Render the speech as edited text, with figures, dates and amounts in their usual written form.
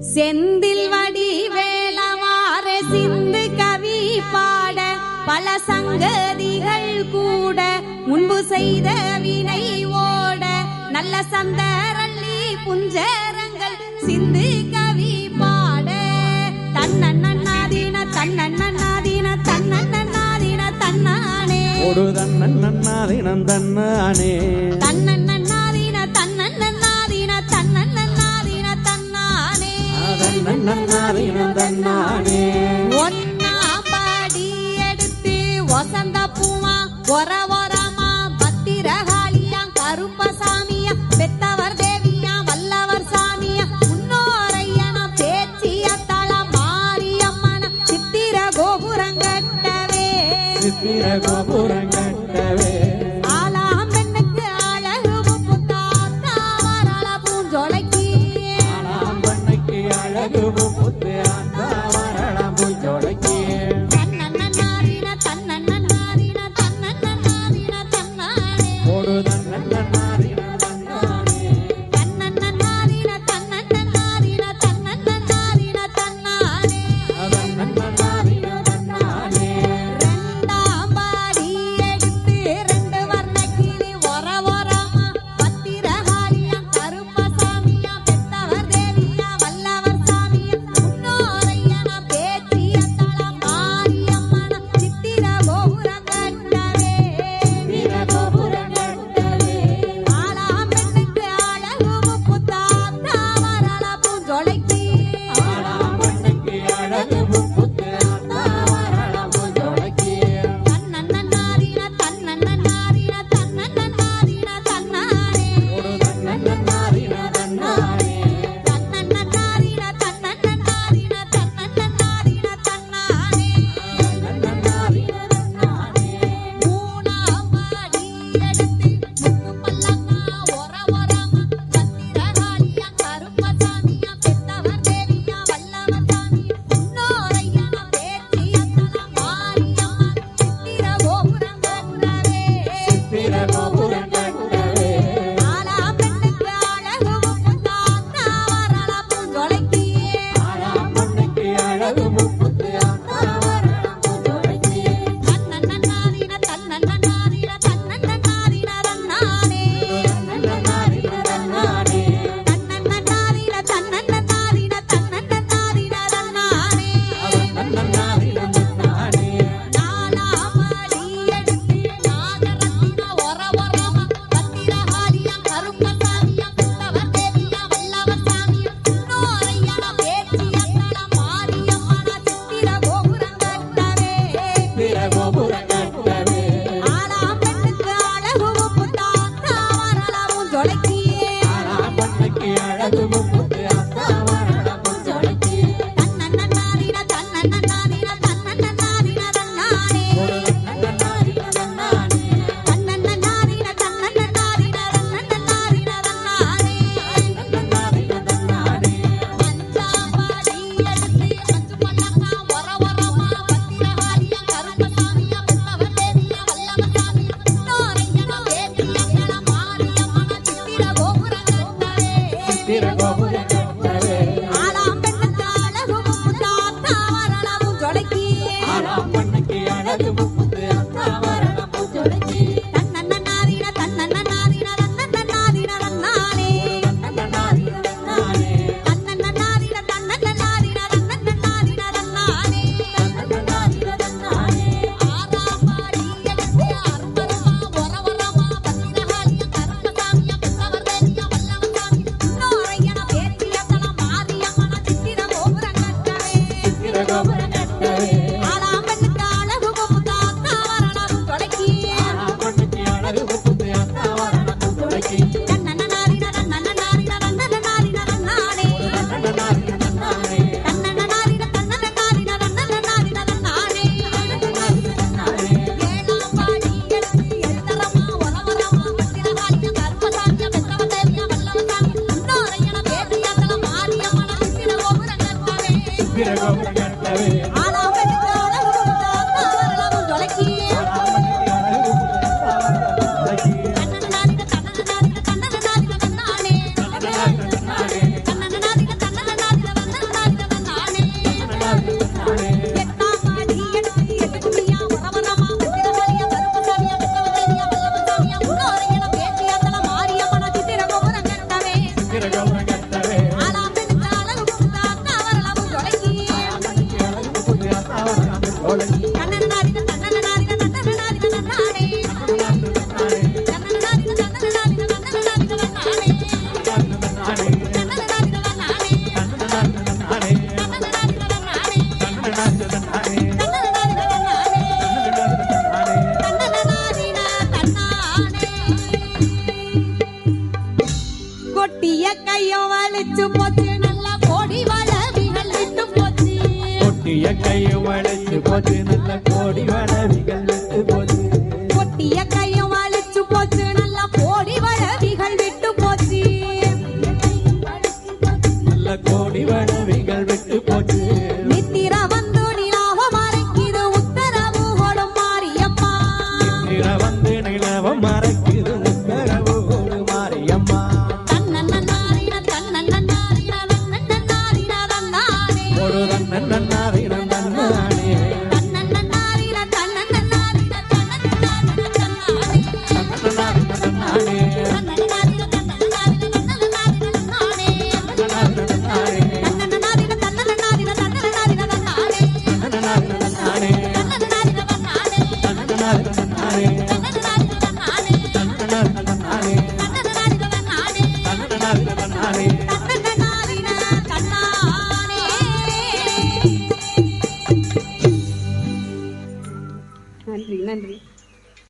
செந்தில் வடி வேலவார சிந்து கவி பாட பல சங்கதிகள் கூட முன்பு செய்த வினை ஓட நல்ல சந்தரள்ளி புஞ்சரங்கள் சிந்து கவி பாட தன்னன்னாதீன தன்னன்னாதீன தன்னன்னாதீன தன்னானே ஒரு தன்னன்னாதீனம் தன்னானே தன்னன்னாதீன தன்னன்னாதீன தன்னன்னாதீன தன்னானே தன்னன்னாதீனம் தன்னானே ஒன்னாம் படி எடுத்து வசந்த பூமா ஒர ஒரமா பத்திரகாளியா கருப்பசாமியா பெத்தவர் தேவியா வல்லவர் சாமியா முன்னோரையன பேச்சிய தள மாரியம்மன சித்திர கோபுரங்கட்டவே சித்திர கோபுரங்கட்டவே ஆலாம் பெண்ணுக்கு அழகு புத்தாத்தா வரள பூஞ்சோலைக்கு ஆலாம் பெண்ணுக்கு அழகு புத்து அந்த வரளம் பூஞ்சோலைக்கு தன்னன்னாதீன தன்னன்னாதீன தன்னன்னாதீன தன்னானே ஒரு தன்னன்னாதீனம் தன்னானே தன்னன்னாதீன தன்னன்னாதீன தன்னன்னாதீன தன்னானே தன்னன்னாதீனம் தன்னானே ரெண்டாம் படி எடுத்து ரெண்டு வர்ணக்கிளி ஒர ஒரமா பத்திரகாளியா கருப்பசாமியா பெத்தவர் தேவியா வல்லவர் சாமியா முன்னோரையன பேச்சிய தள மாரியம்மன சித்திர கோபுரங்கட்டவே சித்திர கோபுரங்கட்டவே ஆலாம் பெண்ணுக்கு அழகு புத்தாத்தா வரள பூஞ்சோலைக்கு ஆலாம் பெண்ணுக்கு அழகு புத்து அந்த வரளம் பூஞ்சோலைக்கு தன்னன்னாதீன தன்னன்னாதீன தன்னன்னாதீன தன்னானே ஒரு தன்னன்னாதீனம் தன்னானே தன்னன்னாதீன தன்னன்னாதீன தன்னன்னாதீன தன்னானே தன்னன்னாதீனம் தன்னானே மூணாம் படி எடுத்து முத்து பல்லக்கா ஒர ஒரமா பத்திரகாளியா கருப்பசாமியா பெத்தவர் தேவியா வல்லவர் சாமியா முன்னோரையன பேச்சிய தள மாரியம்மன் சித்திர கோபுரங்கட்டவே சித்திர கோபுரங்கட்டவே ஆலாம் பெண்ணுக்கு அழகு புத்தாத்தா வரள பூஞ்சோலைக்கு ஆலாம் பெண்ணுக்கு அழகு புத்து அந்த வரளம் பூஞ்சோலைக்கு தன்னன்னாதீன தன்னன்னாதீன தன்னன்னாதீன தன்னானே தன்னன்னாதீனம் தன்னானே தன்னன்னாதீன தன்னன்னாதீன தன்னன்னாதீன தன்னானே தன்னன்னாதீனம் தன்னானே நாலாம் படி எடுத்து நாகரத்தின ஒர ஒரமா பத்திரகாளியா கருப்பசாமியா பெத்தவர் தேவியா வல்லவர் சாமியா முன்னோரையன பேச்சிய தள மாரியம்மன சித்திர கோபுரங்கட்டவே சித்திர கோபுரங்கட்டவே ஆலாம் பெண்ணுக்கு அழகு புத்தாத்தா வரள பூஞ்சோலைக்கு ஆலாம் பெண்ணுக்கு அழகு புத்து அந்த வரளம் பூஞ்சோலைக்கு தன்னன்னாதீன தன்னன்னாதீன தன்னன்னாதீன தன்னானே ஒரு தன்னன்னாதீனம் தன்னானே தன்னன்னாதீன தன்னன்னாதீன தன்னன்னாதீன தன்னானே தன்னன்னாதீனம் தன்னானே அஞ்சாம் படி எடுத்து அஞ்சு பல்லக்கா ஒர ஒரமா பத்திரகாளியா கருப்பசாமியா பெத்தவர் தேவியா வல்லவர் சாமியா முன்னோரையன பேச்சிய தள மாரியம்மன சித்திர கோபுரங்கட்டவே சித்திர கோபுரங்கட்டவே ஆலாம் பெண்ணுக்கு அழகு புத்தாத்தா வரள பூஞ்சோலைக்கு ஆலாம் பெண்ணுக்கு அழகு புத்து அந்த வரளம் பூஞ்சோலைக்கு தன்னன்னாதீன தன்னன்னாதீன தன்னன்னாதீன தன்னானே தன்னன்னாதீனம் தன்னானே தன்னன்னாதீன தன்னன்னாதீன தன்னன்னாதீன தன்னானே தன்னன்னாதீனம் தன்னானே ஆறாம் படி எடுத்து அற்புதமா ஒர ஒரமா பத்திரகாளியா கருப்பசாமியா பெத்தவர் தேவியா வல்லவர் சாமியா முன்னோரையன பேச்சிய தள மாரியம்மன சித்திர கோபுரங்கட்டவே சித்திர கோபுரங்கட்டவே ஆலாம் பெண்ணுக்கு அழகு புத்தாத்தா வரள பூஞ்சோலைக்கு ஆலாம் பெண்ணுக்கு அழகு புத்து அந்த வரளம் பூஞ்சோலைக்கு தன்னன்னாதீன தன்னன்னாதீன தன்னன்னாதீன தன்னானே தன்னன்னாதீனம் தன்னானே தன்னன்னாதீன தன்னன்னாதீன தன்னன்னாதீன தன்னானே தன்னன்னாதீனம் தன்னானே ஏழாம் படி எடுத்து எழுத்தரமா ஒர ஒரமா பத்திரகாளியா கருப்பசாமியா பெத்தவர் தேவியா வல்லவர் சாமியா முன்னோரையன பேச்சிய தள மாரியம்மன சித்திர கோபுரங்கட்டவே சித்திர கோபுரங்கட்டவே ஆலாம் பெண்ணுக்கு அழகு புத்தாத்தா வரள பூஞ்சோலைக்கு ஆலாம் பெண்ணுக்கு அழகு புத்து அந்த வரளம் பூஞ்சோலைக்கு தன்னன்னாதீன தன்னன்னாதீன தன்னன்னாதீன தன்னானே தன்னன்னாதீனம் தன்னானே தன்னன்னாதீன தன்னன்னாதீன கொட்டிய கையும் வளைச்சு போச்சு நல்ல கோடி வளவிகள் விட்டு போச்சு கொட்டிய கையும் வளைச்சு போச்சு நல்ல கோடி வளவிகள் விட்டு போச்சு நல்ல கோடி வளவிகள் விட்டு போச்சு நித்திர வந்து நிலாவ மறைக்குது உத்தரவு கொடும் மாரியம்மா நித்திர வந்து நிலவ மறைக்குது உத்தரவு கொடு மாரியம்மா தன்னன்னாரின தன்னன்னாரின தன்னன்னாரின தன்னானே ஒரு தன்னன்னாரின தன்னானே தன்னன்னாரின தன்னன்னாரின தன்னன்னாரின தன்னானே தன்னன்னாரின தன்னானே தன்னன்னாரின தன்னன்னாரின தன்னன்னாரின தன்னானே தன்னன்னாரின தன்னானே தன்னன்னாரின தன்னன்னாரின தன்னன்னாரின தன்னானே தன்னன்னாரின தன்னானே தன்னன்னாரின தன்னானே தன்னன்னாரின தன்னானே தன்னன்னாரின தன்னானே தன்னன்னாரின தன்னானே தன்னன்னாரின தன்னானே தன்னன்னாரின தன்னானே நன்றி நன்றி.